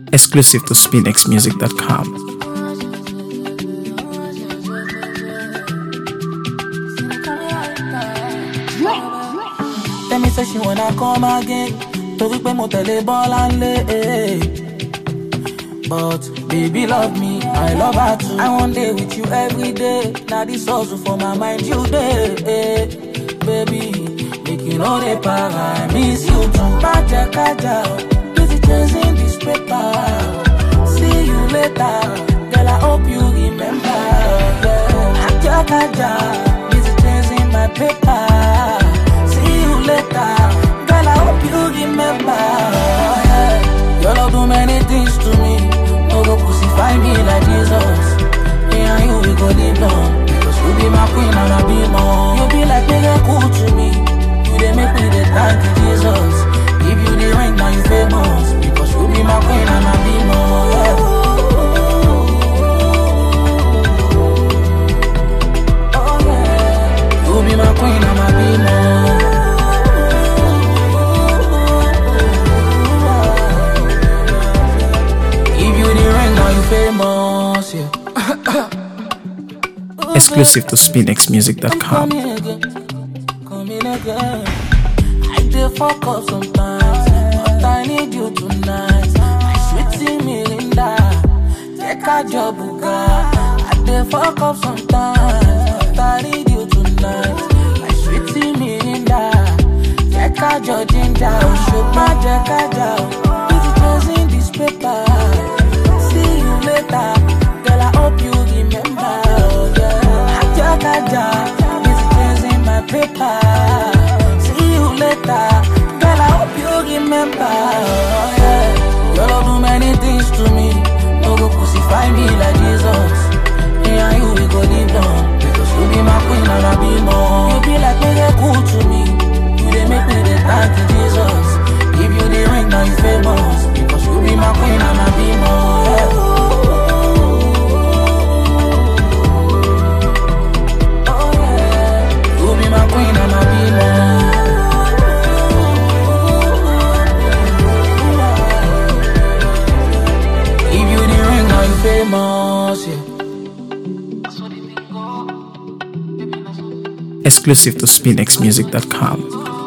Exclusive to SpinXmusic.com. Tell me say she wanna come again. Torí pé mo tẹ̀lé Bọ́lá ńlé. But baby love me, I love her too. I want day with you every day. Now this hustle for my mind you day. Baby, make you know the power. I miss you too. Kaja, kaja, busy chasing this paper. See you later, girl. I hope you remember. Kaja, kaja, busy chasing my paper. See you later, girl. I hope you remember. Your love do many things to me. No go crucify me like Jesus. Me and you we go live long. Because you be my queen and I be more. You be like nigga cool to me. You dey make me dey thank you Jesus. Give you the ring now you famous. Because you be my queen and I be more. Oh yeah. You be my queen and I be more. Famous, yeah. Exclusive to SpinXmusic.com. Come in again. I dey fuck up sometimes, but I need you tonight. My sweetie Melinda, take a job, buga. I dey fuck up sometimes, but I need you tonight. My sweetie Melinda, take a job, ginger. Shoot my jackada, busy chasing this paper. Later, girl, I hope you remember. Kaja, kaja, busy chasing my paper. See you later, girl, I hope you remember. Your love do many things to me. No go crucify me like Jesus. Me and you we go live long. Because you be my queen and I be more. You be like nigga cool to me. You dey make me dey thank you Jesus. Give you the ring now you famous. Because you be my queen and I be more. Famous, yeah. Exclusive to SpinXmusic.com.